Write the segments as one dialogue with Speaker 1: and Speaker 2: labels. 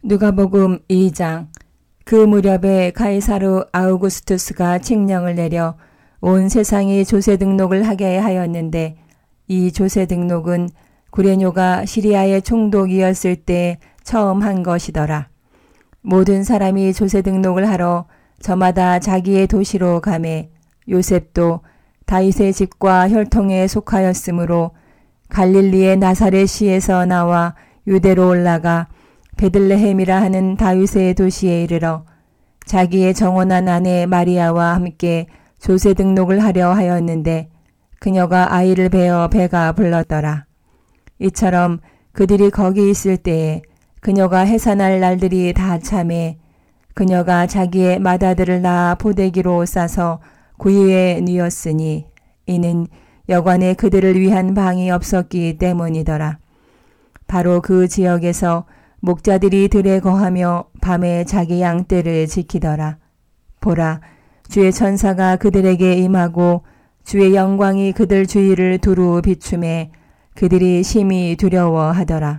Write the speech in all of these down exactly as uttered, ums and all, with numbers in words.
Speaker 1: 누가복음 이 장. 그 무렵에 가이사르 아우구스투스가 칙령을 내려 온 세상이 조세 등록을 하게 하였는데, 이 조세 등록은 구레뇨가 시리아의 총독이었을 때 처음 한 것이더라. 모든 사람이 조세 등록을 하러 저마다 자기의 도시로 가매, 요셉도 다윗의 집과 혈통에 속하였으므로 갈릴리의 나사렛시에서 나와 유대로 올라가 베들레헴이라 하는 다윗의 도시에 이르러 자기의 정혼한 아내 마리아와 함께 조세 등록을 하려 하였는데, 그녀가 아이를 베어 배가 불렀더라. 이처럼 그들이 거기 있을 때에 그녀가 해산할 날들이 다 차매, 그녀가 자기의 맏아들을 낳아 포대기로 싸서 구유에 뉘었으니, 이는 여관에 그들을 위한 방이 없었기 때문이더라. 바로 그 지역에서 목자들이 들에 거하며 밤에 자기 양떼를 지키더라. 보라, 주의 천사가 그들에게 임하고 주의 영광이 그들 주위를 두루 비추매 그들이 심히 두려워하더라.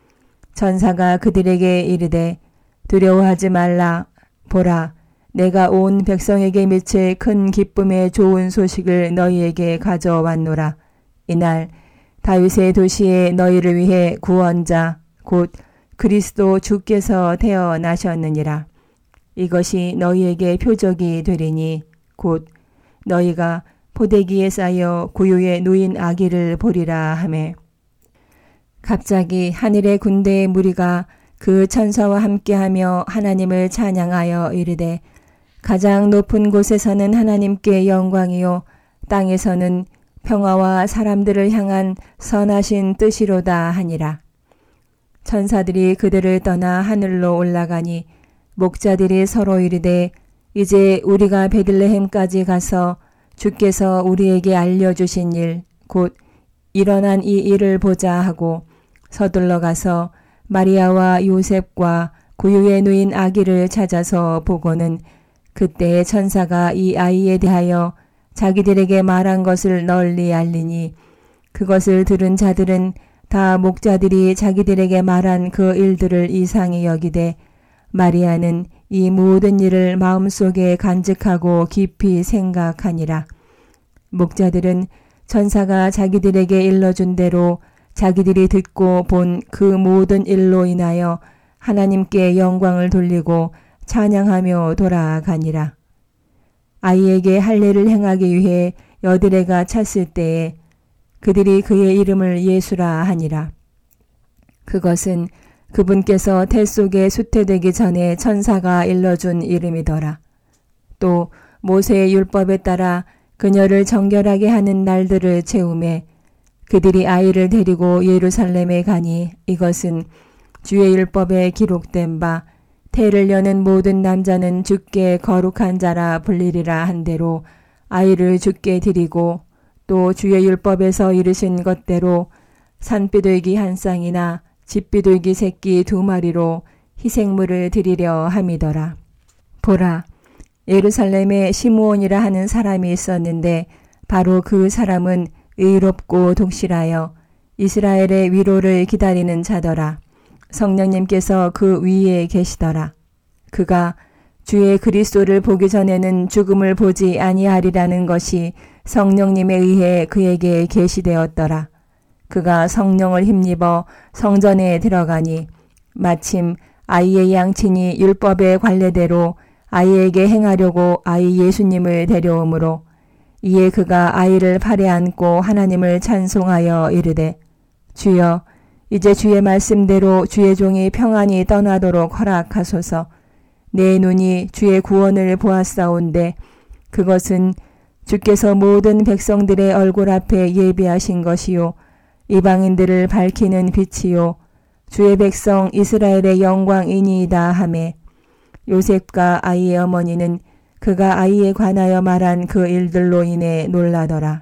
Speaker 1: 천사가 그들에게 이르되, 두려워하지 말라. 보라, 내가 온 백성에게 미칠 큰 기쁨의 좋은 소식을 너희에게 가져왔노라. 이날 다윗의 도시에 너희를 위해 구원자 곧 그리스도 주께서 태어나셨느니라. 이것이 너희에게 표적이 되리니 곧 너희가 포대기에 쌓여 구유에 누인 아기를 보리라 하매, 갑자기 하늘의 군대의 무리가 그 천사와 함께하며 하나님을 찬양하여 이르되, 가장 높은 곳에서는 하나님께 영광이요 땅에서는 평화와 사람들을 향한 선하신 뜻이로다 하니라. 천사들이 그들을 떠나 하늘로 올라가니 목자들이 서로 이르되, 이제 우리가 베들레헴까지 가서 주께서 우리에게 알려주신 일 곧 일어난 이 일을 보자 하고 서둘러 가서 마리아와 요셉과 구유에 누인 아기를 찾아서 보고는 그때 천사가 이 아이에 대하여 자기들에게 말한 것을 널리 알리니, 그것을 들은 자들은 다 목자들이 자기들에게 말한 그 일들을 이상히 여기되, 마리아는 이 모든 일을 마음속에 간직하고 깊이 생각하니라. 목자들은 천사가 자기들에게 일러준 대로 자기들이 듣고 본 그 모든 일로 인하여 하나님께 영광을 돌리고 찬양하며 돌아가니라. 아이에게 할례를 행하기 위해 여드레가 찼을 때에 그들이 그의 이름을 예수라 하니라. 그것은 그분께서 태 속에 수태되기 전에 천사가 일러준 이름이더라. 또 모세의 율법에 따라 그녀를 정결하게 하는 날들을 채우매 그들이 아이를 데리고 예루살렘에 가니, 이것은 주의 율법에 기록된 바 태를 여는 모든 남자는 주께 거룩한 자라 불리리라 한 대로 아이를 주께 드리고, 또 주의 율법에서 이르신 것대로 산비둘기 한 쌍이나 집비둘기 새끼 두 마리로 희생물을 드리려 함이더라. 보라, 예루살렘에 시므온이라 하는 사람이 있었는데, 바로 그 사람은 의롭고 독실하여 이스라엘의 위로를 기다리는 자더라. 성령님께서 그 위에 계시더라. 그가 주의 그리스도를 보기 전에는 죽음을 보지 아니하리라는 것이 성령님에 의해 그에게 계시되었더라. 그가 성령을 힘입어 성전에 들어가니 마침 아이의 양친이 율법의 관례대로 아이에게 행하려고 아이 예수님을 데려오므로, 이에 그가 아이를 팔에 안고 하나님을 찬송하여 이르되, 주여, 이제 주의 말씀대로 주의 종이 평안히 떠나도록 허락하소서. 내 눈이 주의 구원을 보았사온데 그것은 주께서 모든 백성들의 얼굴 앞에 예비하신 것이요 이방인들을 밝히는 빛이요 주의 백성 이스라엘의 영광이니이다 하매, 요셉과 아이의 어머니는 그가 아이에 관하여 말한 그 일들로 인해 놀라더라.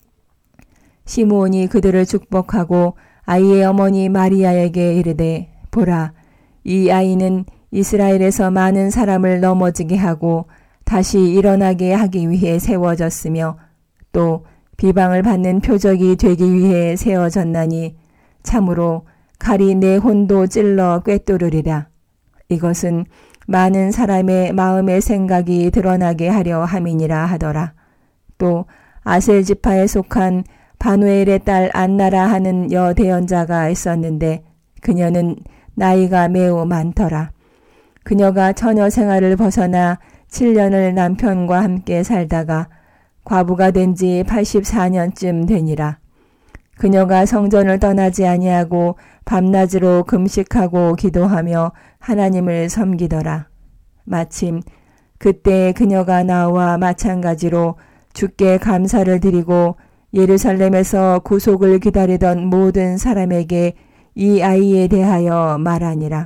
Speaker 1: 시므온이 그들을 축복하고 아이의 어머니 마리아에게 이르되, 보라, 이 아이는 이스라엘에서 많은 사람을 넘어지게 하고 다시 일어나게 하기 위해 세워졌으며, 또 비방을 받는 표적이 되기 위해 세워졌나니 참으로 칼이 내 혼도 찔러 꿰뚫으리라. 이것은 많은 사람의 마음의 생각이 드러나게 하려 함이니라 하더라. 또 아셀 지파에 속한 바누엘의 딸 안나라 하는 여대언자가 있었는데 그녀는 나이가 매우 많더라. 그녀가 처녀 생활을 벗어나 칠 년을 남편과 함께 살다가 과부가 된 지 팔십사 년쯤 되니라. 그녀가 성전을 떠나지 아니하고 밤낮으로 금식하고 기도하며 하나님을 섬기더라. 마침 그때 그녀가 나와 마찬가지로 주께 감사를 드리고 예루살렘에서 구속을 기다리던 모든 사람에게 이 아이에 대하여 말하니라.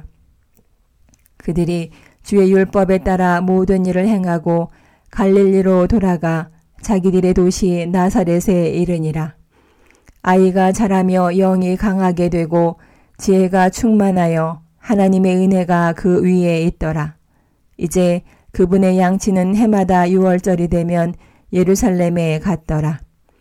Speaker 1: 그들이 주의 율법에 따라 모든 일을 행하고 갈릴리로 돌아가 자기들의 도시 나사렛에 이르니라. 아이가 자라며 영이 강하게 되고 지혜가 충만하여 하나님의 은혜가 그 위에 있더라. 이제 그분의 양치는 해마다 유월절이 되면 예루살렘에 갔더라.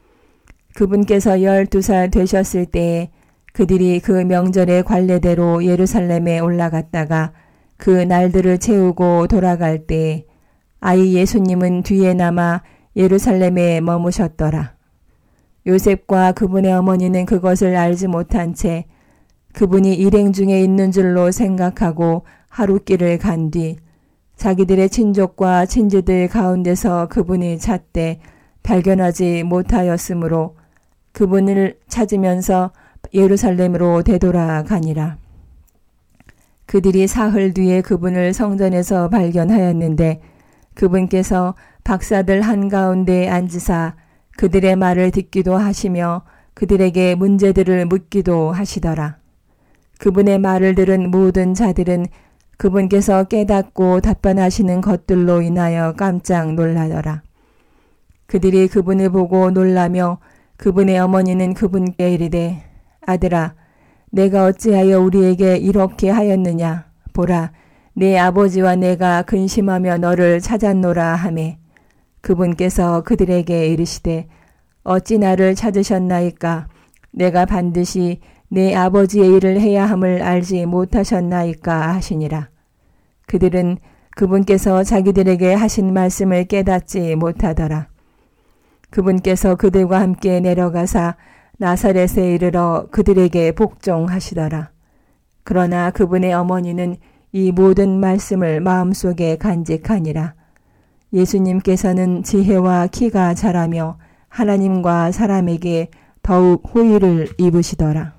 Speaker 1: 그분께서 열두 살 되셨을 때에 그들이 그 명절의 관례대로 예루살렘에 올라갔다가 그 날들을 채우고 돌아갈 때 아이 예수님은 뒤에 남아 예루살렘에 머무셨더라. 요셉과 그분의 어머니는 그것을 알지 못한 채 그분이 일행 중에 있는 줄로 생각하고 하룻길을 간 뒤 자기들의 친족과 친지들 가운데서 그분이 찾되 발견하지 못하였으므로 그분을 찾으면서 예루살렘으로 되돌아가니라. 그들이 사흘 뒤에 그분을 성전에서 발견하였는데 그분께서 박사들 한가운데 앉으사 그들의 말을 듣기도 하시며 그들에게 문제들을 묻기도 하시더라. 그분의 말을 들은 모든 자들은 그분께서 깨닫고 답변하시는 것들로 인하여 깜짝 놀라더라. 그들이 그분을 보고 놀라며 그분의 어머니는 그분께 이르되 아들아 내가 어찌하여 우리에게 이렇게 하였느냐 보라 네 아버지와 내가 근심하며 너를 찾았노라 하매 그분께서 그들에게 이르시되 어찌 나를 찾으셨나이까 내가 반드시 내 아버지의 일을 해야 함을 알지 못하셨나이까 하시니라. 그들은 그분께서 자기들에게 하신 말씀을 깨닫지 못하더라. 그분께서 그들과 함께 내려가사 나사렛에 이르러 그들에게 복종하시더라. 그러나 그분의 어머니는 이 모든 말씀을 마음속에 간직하니라. 예수님께서는 지혜와 키가 자라며 하나님과 사람에게 더욱 호의를 입으시더라.